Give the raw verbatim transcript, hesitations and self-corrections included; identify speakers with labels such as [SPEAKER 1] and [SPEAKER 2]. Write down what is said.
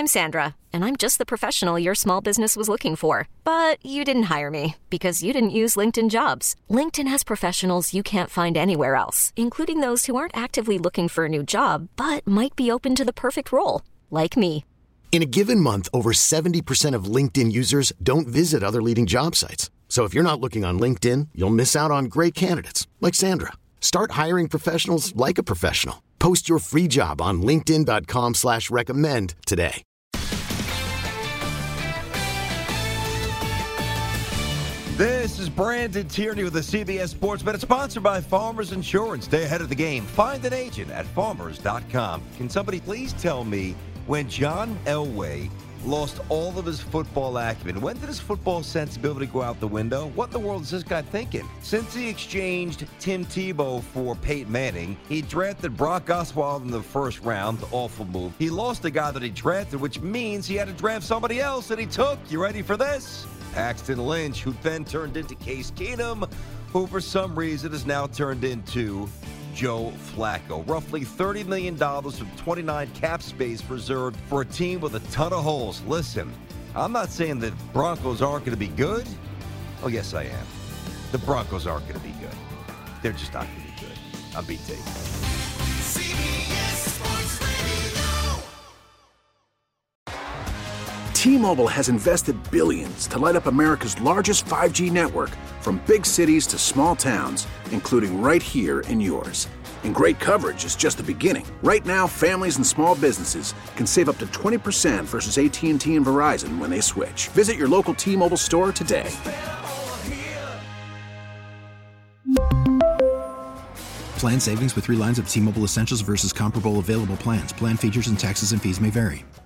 [SPEAKER 1] I'm Sandra, and I'm just the professional your small business was looking for. But you didn't hire me because you didn't use LinkedIn Jobs. LinkedIn has professionals you can't find anywhere else, including those who aren't actively looking for a new job, but might be open to the perfect role, like me.
[SPEAKER 2] In a given month, over seventy percent of LinkedIn users don't visit other leading job sites. So if you're not looking on LinkedIn, you'll miss out on great candidates like Sandra. Start hiring professionals like a professional. Post your free job on linkedin dot com slash recommend today.
[SPEAKER 3] This is Brandon Tierney with the C B S Sports Bet. It's sponsored by Farmers Insurance. Stay ahead of the game. Find an agent at farmers dot com. Can somebody please tell me when John Elway lost all of his football acumen, when did his football sensibility go out the window? What in the world is this guy thinking? Since he exchanged Tim Tebow for Peyton Manning, he drafted Brock Osweiler in the first round. Awful move. He lost the guy that he drafted, which means he had to draft somebody else that he took. You ready for this? Paxton Lynch, who then turned into Case Keenum, who for some reason has now turned into Joe Flacco. Roughly thirty million dollars from twenty-nine cap space reserved for a team with a ton of holes. Listen, I'm not saying that Broncos aren't going to be good. Oh, yes, I am. The Broncos aren't going to be good. They're just not going to be good. I'm B T.
[SPEAKER 4] C B S Sports Radio.
[SPEAKER 5] T-Mobile has invested billions to light up America's largest five G network, from big cities to small towns, including right here in yours. And great coverage is just the beginning. Right now, families and small businesses can save up to twenty percent versus A T and T and Verizon when they switch. Visit your local T-Mobile store today.
[SPEAKER 6] Plan savings with three lines of T-Mobile Essentials versus comparable available plans. Plan features and taxes and fees may vary.